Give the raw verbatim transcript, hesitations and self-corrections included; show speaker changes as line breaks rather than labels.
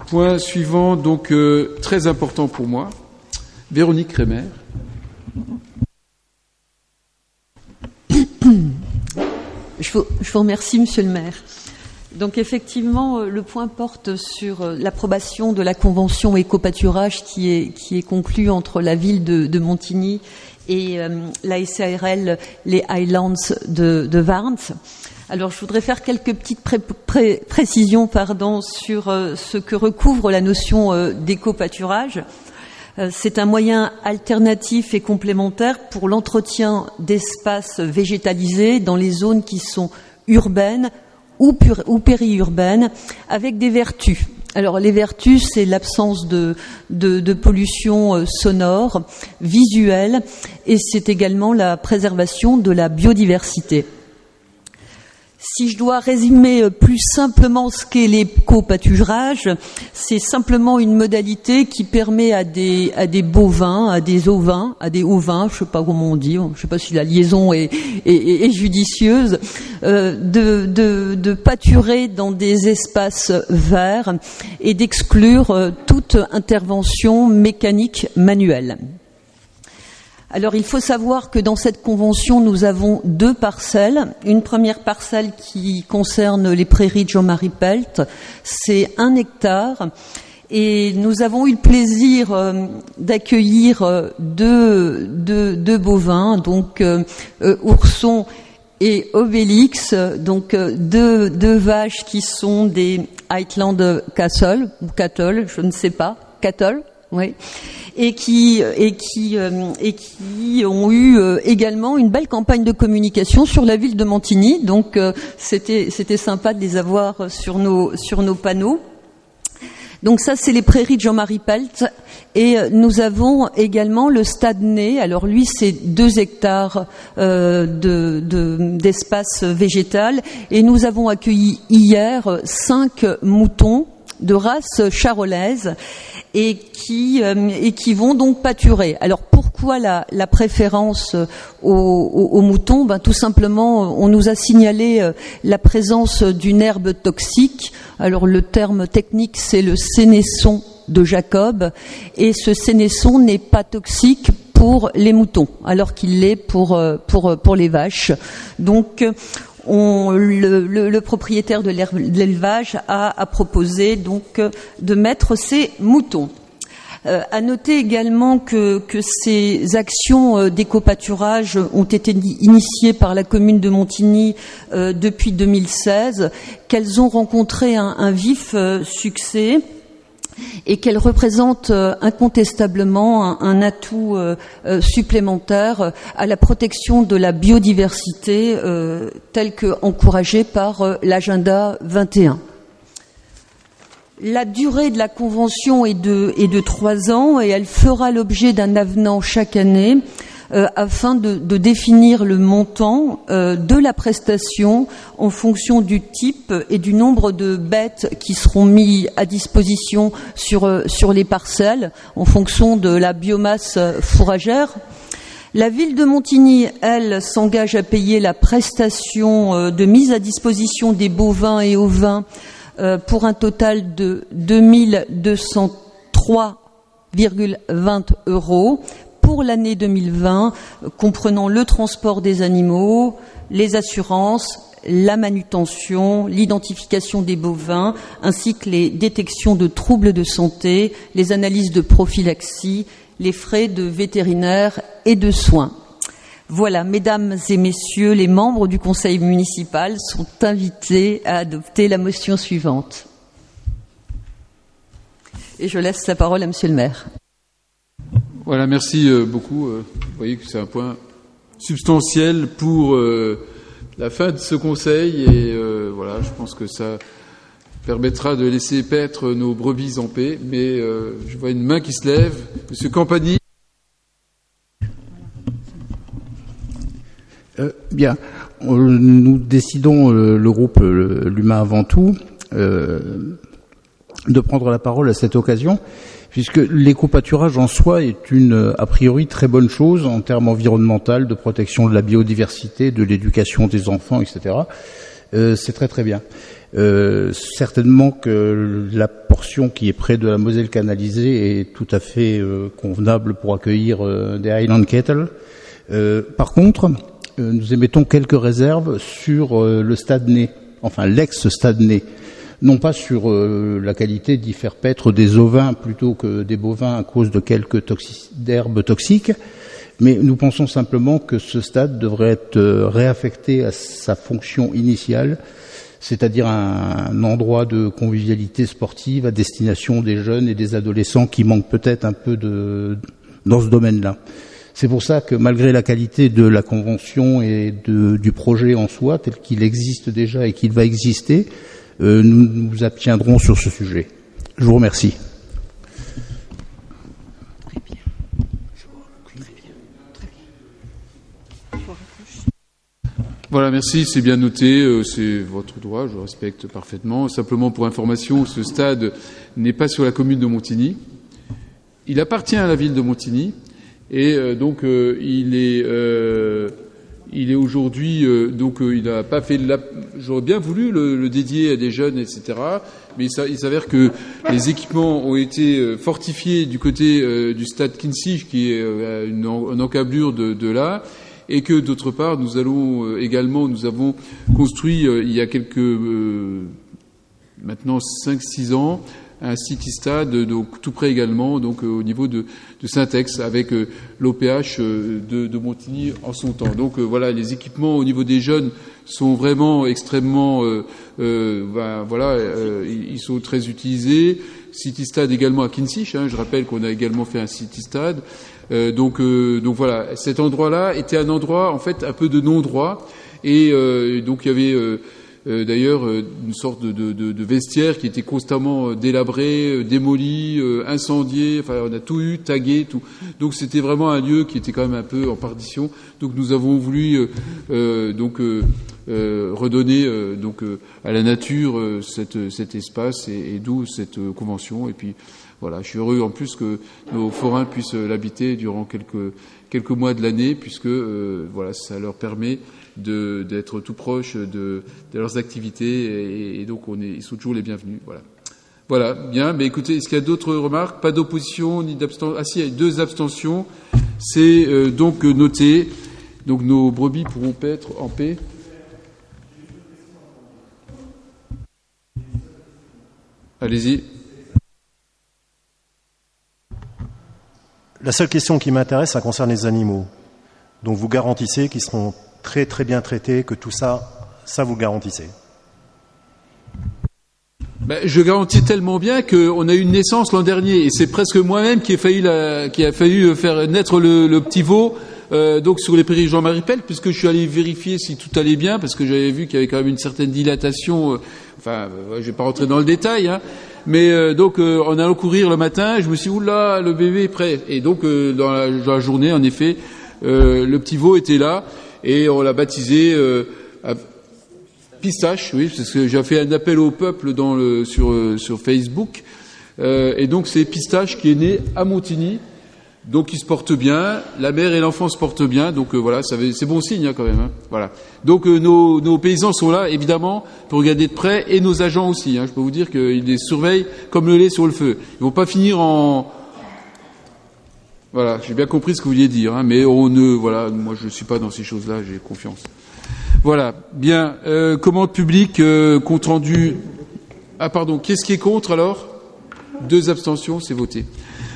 Point suivant, donc euh, très important pour moi, Véronique Rémer.
Je vous, je vous remercie, Monsieur le maire. Donc effectivement, le point porte sur l'approbation de la convention éco-pâturage qui est, qui est conclue entre la ville de, de Montigny et euh, la S A R L, les Highlands de, de Warnes. Alors, je voudrais faire quelques petites pré- pré- précisions pardon, sur euh, ce que recouvre la notion euh, d'éco-pâturage. Euh, c'est un moyen alternatif et complémentaire pour l'entretien d'espaces végétalisés dans les zones qui sont urbaines ou, pur- ou périurbaines, avec des vertus. Alors, les vertus, c'est l'absence de, de, de pollution euh, sonore, visuelle, et c'est également la préservation de la biodiversité. Si je dois résumer plus simplement ce qu'est l'éco-pâturage, c'est simplement une modalité qui permet à des, à des bovins, à des ovins, à des ovins, je ne sais pas comment on dit, je ne sais pas si la liaison est, est, est judicieuse, euh, de, de, de pâturer dans des espaces verts et d'exclure euh, toute intervention mécanique manuelle. Alors, il faut savoir que dans cette convention, nous avons deux parcelles. Une première parcelle qui concerne les prairies de Jean-Marie Pelt, c'est un hectare. Et nous avons eu le plaisir euh, d'accueillir euh, deux, deux, deux bovins, donc euh, euh, Ourson et Obélix, donc euh, deux, deux vaches qui sont des Highland Castle, ou Cattle, je ne sais pas, Cattle, oui. Et qui et qui euh, et qui ont eu euh, également une belle campagne de communication sur la ville de Montigny. Donc euh, c'était c'était sympa de les avoir sur nos sur nos panneaux. Donc ça, c'est les prairies de Jean-Marie Pelt. Et nous avons également le Stade Né. Alors lui, c'est deux hectares euh, de, de, d'espace végétal. Et nous avons accueilli hier cinq moutons de race charolaise et qui euh, et qui vont donc pâturer. Alors pourquoi la, la préférence aux, aux, aux moutons ? Ben tout simplement, on nous a signalé euh, la présence d'une herbe toxique. Alors le terme technique, c'est le sénesson de Jacob, et ce sénesson n'est pas toxique pour les moutons, alors qu'il l'est pour euh, pour pour les vaches. Donc On, le, le, le propriétaire de l'élevage a, a proposé donc de mettre ces moutons. Euh, à noter également que, que ces actions d'éco-pâturage ont été initiées par la commune de Montigny euh, depuis deux mille seize, qu'elles ont rencontré un, un vif euh, succès, et qu'elle représente euh, incontestablement un, un atout euh, euh, supplémentaire euh, à la protection de la biodiversité euh, telle que encouragée par euh, l'agenda vingt et un. La durée de la convention est de, est de trois ans et elle fera l'objet d'un avenant chaque année euh, afin de, de définir le montant euh, de la prestation en fonction du type et du nombre de bêtes qui seront mis à disposition sur, euh, sur les parcelles en fonction de la biomasse fourragère. La ville de Montigny, elle, s'engage à payer la prestation euh, de mise à disposition des bovins et ovins euh, pour un total de deux mille deux cent trois virgule vingt euros pour l'année deux mille vingt, comprenant le transport des animaux, les assurances, la manutention, l'identification des bovins, ainsi que les détections de troubles de santé, les analyses de prophylaxie, les frais de vétérinaire et de soins. Voilà, mesdames et messieurs, les membres du conseil municipal sont invités à adopter la motion suivante. Et je laisse la parole à monsieur le maire.
Voilà, merci beaucoup. Vous voyez que c'est un point substantiel pour euh, la fin de ce conseil et euh, voilà, je pense que ça permettra de laisser paître nos brebis en paix. Mais euh, je vois une main qui se lève. Monsieur Campagny.
Euh, bien, nous décidons, euh, le groupe euh, L'Humain avant tout, euh, de prendre la parole à cette occasion, puisque l'éco-pâturage en soi est une, a priori, très bonne chose en termes environnementaux, de protection de la biodiversité, de l'éducation des enfants, et cetera. Euh, c'est très très bien. Euh, certainement que la portion qui est près de la Moselle canalisée est tout à fait euh, convenable pour accueillir euh, des Highland Cattle. Euh, par contre, euh, nous émettons quelques réserves sur euh, le stade né, enfin l'ex-stade né. Non pas sur euh, la qualité d'y faire paître des ovins plutôt que des bovins à cause de quelques toxi- d'herbes toxiques, mais nous pensons simplement que ce stade devrait être euh, réaffecté à sa fonction initiale, c'est-à-dire un, un endroit de convivialité sportive à destination des jeunes et des adolescents qui manquent peut-être un peu de, dans ce domaine-là. C'est pour ça que malgré la qualité de la convention et de, du projet en soi, tel qu'il existe déjà et qu'il va exister, euh, nous nous abstiendrons sur ce sujet. Je vous remercie.
Très bien. Très bien. Très bien.
Voilà, merci, c'est bien noté, euh, c'est votre droit, je respecte parfaitement. Simplement pour information, ce stade n'est pas sur la commune de Montigny. Il appartient à la ville de Montigny et euh, donc euh, il est euh, il est aujourd'hui euh, donc euh, il n'a pas fait la... J'aurais bien voulu le, le dédier à des jeunes, et cetera. Mais ça, il s'avère que les équipements ont été fortifiés du côté euh, du stade Kinzig, qui est euh, une, une encablure de, de là. Et que d'autre part, nous allons euh, également, nous avons construit euh, il y a quelques euh, maintenant cinq six ans un city stade, donc tout près également, donc euh, au niveau de, de Saint-Ex, avec euh, l'O P H euh, de, de Montigny en son temps. Donc euh, voilà, les équipements au niveau des jeunes sont vraiment extrêmement, euh, euh, ben, voilà, euh, ils sont très utilisés. City stade également à Kinzig, hein, je rappelle qu'on a également fait un city stade. Euh, donc, euh, donc voilà, cet endroit-là était un endroit en fait un peu de non-droit, et euh, donc il y avait euh, euh, d'ailleurs euh, une sorte de, de, de vestiaire qui était constamment euh, délabré, euh, démoli, euh, incendié. Enfin, on a tout eu, tagué, tout. Donc c'était vraiment un lieu qui était quand même un peu en perdition. Donc nous avons voulu euh, euh, donc euh, euh, redonner euh, donc euh, à la nature euh, cette, cet espace, et, et d'où cette euh, convention. Et puis voilà, je suis heureux en plus que nos forains puissent l'habiter durant quelques quelques mois de l'année, puisque euh, voilà, ça leur permet de d'être tout proche de, de leurs activités, et, et donc on est, ils sont toujours les bienvenus. Voilà, voilà, bien. Mais écoutez, est-ce qu'il y a d'autres remarques? Pas d'opposition ni d'abstention. Ah si, il y a deux abstentions. C'est euh, donc noté. Donc nos brebis pourront paître en paix. Allez-y.
La seule question qui m'intéresse, ça concerne les animaux. Donc vous garantissez qu'ils seront très très bien traités, que tout ça, ça vous garantissez?
Ben, je garantis tellement bien qu'on a eu une naissance l'an dernier, et c'est presque moi-même qui ai failli, la, qui a failli faire naître le, le petit veau, euh, donc sur les prairies Jean-Marie Pell, puisque je suis allé vérifier si tout allait bien, parce que j'avais vu qu'il y avait quand même une certaine dilatation. Euh, enfin, euh, je vais pas rentrer dans le détail, hein. Mais euh, donc euh, en allant courir le matin, je me suis dit, oula, le bébé est prêt. Et donc euh, dans, la, dans la journée, en effet, euh, le petit veau était là, et on l'a baptisé euh, à Pistache, oui, parce que j'ai fait un appel au peuple dans le, sur, euh, sur Facebook. Euh, et donc c'est Pistache qui est né à Montigny. Donc il se porte bien, la mère et l'enfant se portent bien, donc euh, voilà, ça veut, c'est bon signe hein, quand même. Hein, voilà. Donc euh, nos, nos paysans sont là, évidemment, pour regarder de près, et nos agents aussi. Hein, je peux vous dire qu'ils les surveillent comme le lait sur le feu. Ils vont pas finir en... Voilà, j'ai bien compris ce que vous vouliez dire, hein, mais on ne... Voilà, moi je suis pas dans ces choses-là, j'ai confiance. Voilà, bien. Euh, commande publique, euh, compte rendu... Ah pardon, qu'est-ce qui est contre alors? Deux abstentions, c'est voté.